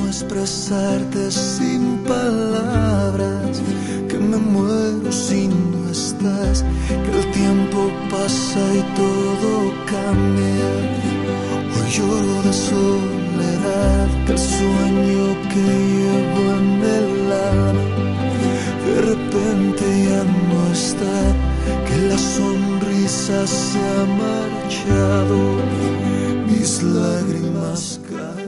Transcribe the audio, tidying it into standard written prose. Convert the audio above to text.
expresarte sin palabras, que me muero si no estás, que el tiempo pasa y todo cambia. Hoy lloro de soledad, que el sueño que llevo en el alma de repente ya no está, que la sonrisa se ha marchado, mis lágrimas caen.